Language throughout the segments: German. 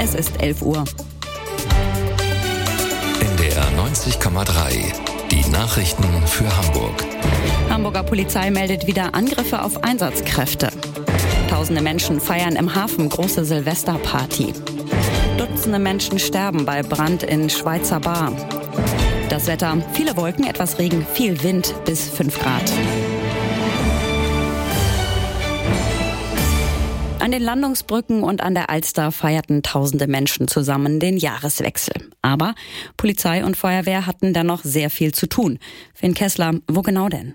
Es ist 11 Uhr. NDR 90,3. Die Nachrichten für Hamburg. Hamburger Polizei meldet wieder Angriffe auf Einsatzkräfte. Tausende Menschen feiern im Hafen große Silvesterparty. Dutzende Menschen sterben bei Brand in Schweizer Bar. Das Wetter: viele Wolken, etwas Regen, viel Wind bis 5 Grad. An den Landungsbrücken und an der Alster feierten tausende Menschen zusammen den Jahreswechsel. Aber Polizei und Feuerwehr hatten dennoch sehr viel zu tun. Finn Kessler, wo genau denn?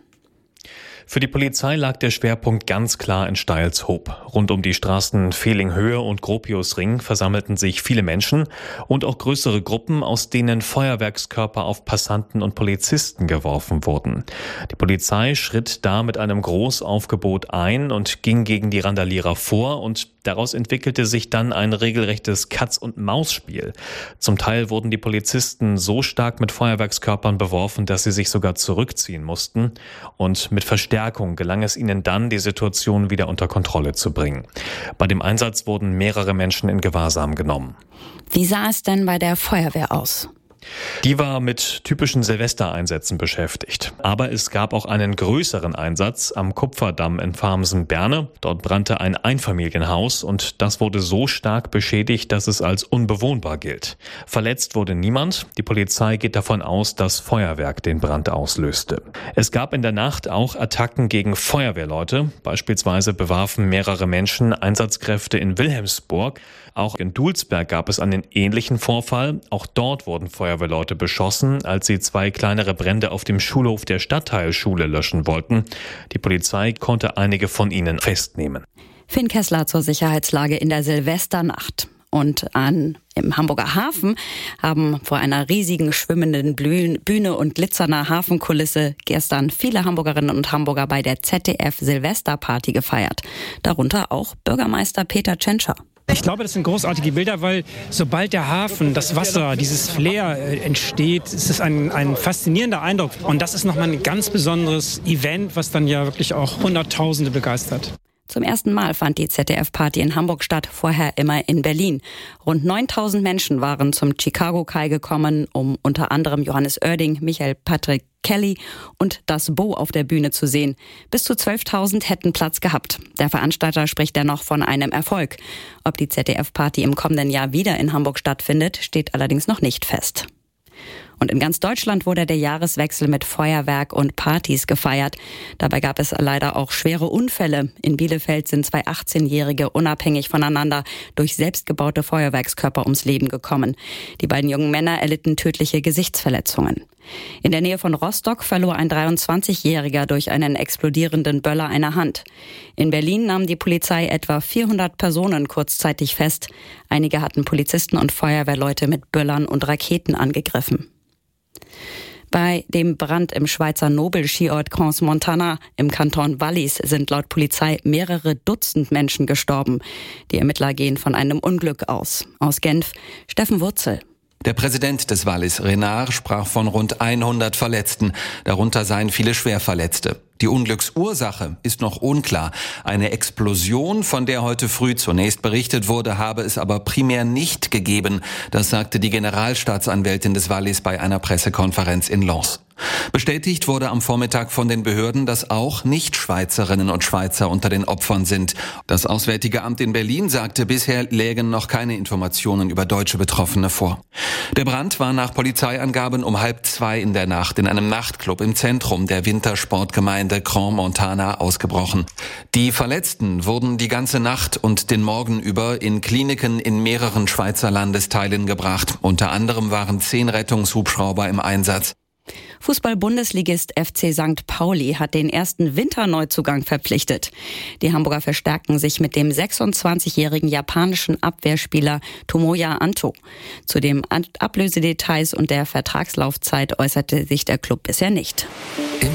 Für die Polizei lag der Schwerpunkt ganz klar in Steilshoop. Rund um die Straßen Fehlinghöhe und Gropiusring versammelten sich viele Menschen und auch größere Gruppen, aus denen Feuerwerkskörper auf Passanten und Polizisten geworfen wurden. Die Polizei schritt da mit einem Großaufgebot ein und ging gegen die Randalierer vor, und daraus entwickelte sich dann ein regelrechtes Katz-und-Maus-Spiel. Zum Teil wurden die Polizisten so stark mit Feuerwerkskörpern beworfen, dass sie sich sogar zurückziehen mussten, und mit Verstärkung gelang es ihnen dann, die Situation wieder unter Kontrolle zu bringen. Bei dem Einsatz wurden mehrere Menschen in Gewahrsam genommen. Wie sah es denn bei der Feuerwehr aus? Die war mit typischen Silvestereinsätzen beschäftigt. Aber es gab auch einen größeren Einsatz am Kupferdamm in Farmsen-Berne. Dort brannte ein Einfamilienhaus und das wurde so stark beschädigt, dass es als unbewohnbar gilt. Verletzt wurde niemand. Die Polizei geht davon aus, dass Feuerwerk den Brand auslöste. Es gab in der Nacht auch Attacken gegen Feuerwehrleute. Beispielsweise bewarfen mehrere Menschen Einsatzkräfte in Wilhelmsburg. Auch in Dulsberg gab es einen ähnlichen Vorfall. Auch dort wurden Feuerwehrleute beschossen, als sie 2 kleinere Brände auf dem Schulhof der Stadtteilschule löschen wollten. Die Polizei konnte einige von ihnen festnehmen. Finn Kessler zur Sicherheitslage in der Silvesternacht. Und im Hamburger Hafen haben vor einer riesigen schwimmenden Bühne und glitzernder Hafenkulisse gestern viele Hamburgerinnen und Hamburger bei der ZDF-Silvesterparty gefeiert. Darunter auch Bürgermeister Peter Tschentscher. Ich glaube, das sind großartige Bilder, weil sobald der Hafen, das Wasser, dieses Flair entsteht, ist es ein faszinierender Eindruck. Und das ist nochmal ein ganz besonderes Event, was dann ja wirklich auch Hunderttausende begeistert. Zum ersten Mal fand die ZDF-Party in Hamburg statt, vorher immer in Berlin. Rund 9.000 Menschen waren zum Chicago-Kai gekommen, um unter anderem Johannes Oerding, Michael Patrick Kelly und das Bo auf der Bühne zu sehen. Bis zu 12.000 hätten Platz gehabt. Der Veranstalter spricht dennoch von einem Erfolg. Ob die ZDF-Party im kommenden Jahr wieder in Hamburg stattfindet, steht allerdings noch nicht fest. Und in ganz Deutschland wurde der Jahreswechsel mit Feuerwerk und Partys gefeiert. Dabei gab es leider auch schwere Unfälle. In Bielefeld sind 2 18-Jährige unabhängig voneinander durch selbstgebaute Feuerwerkskörper ums Leben gekommen. Die beiden jungen Männer erlitten tödliche Gesichtsverletzungen. In der Nähe von Rostock verlor ein 23-Jähriger durch einen explodierenden Böller eine Hand. In Berlin nahm die Polizei etwa 400 Personen kurzzeitig fest. Einige hatten Polizisten und Feuerwehrleute mit Böllern und Raketen angegriffen. Bei dem Brand im Schweizer Nobelskiort Crans-Montana im Kanton Wallis sind laut Polizei mehrere Dutzend Menschen gestorben. Die Ermittler gehen von einem Unglück aus. Aus Genf, Steffen Wurzel. Der Präsident des Wallis, Renard, sprach von rund 100 Verletzten. Darunter seien viele Schwerverletzte. Die Unglücksursache ist noch unklar. Eine Explosion, von der heute früh zunächst berichtet wurde, habe es aber primär nicht gegeben. Das sagte die Generalstaatsanwältin des Wallis bei einer Pressekonferenz in Lens. Bestätigt wurde am Vormittag von den Behörden, dass auch Nicht-Schweizerinnen und Schweizer unter den Opfern sind. Das Auswärtige Amt in Berlin sagte, bisher lägen noch keine Informationen über deutsche Betroffene vor. Der Brand war nach Polizeiangaben um 1:30 in der Nacht in einem Nachtclub im Zentrum der Wintersportgemeinde Crans-Montana ausgebrochen. Die Verletzten wurden die ganze Nacht und den Morgen über in Kliniken in mehreren Schweizer Landesteilen gebracht. Unter anderem waren 10 Rettungshubschrauber im Einsatz. Fußball-Bundesligist FC St. Pauli hat den ersten Winterneuzugang verpflichtet. Die Hamburger verstärken sich mit dem 26-jährigen japanischen Abwehrspieler Tomoya Anto. Zu den Ablösedetails und der Vertragslaufzeit äußerte sich der Club bisher nicht. Im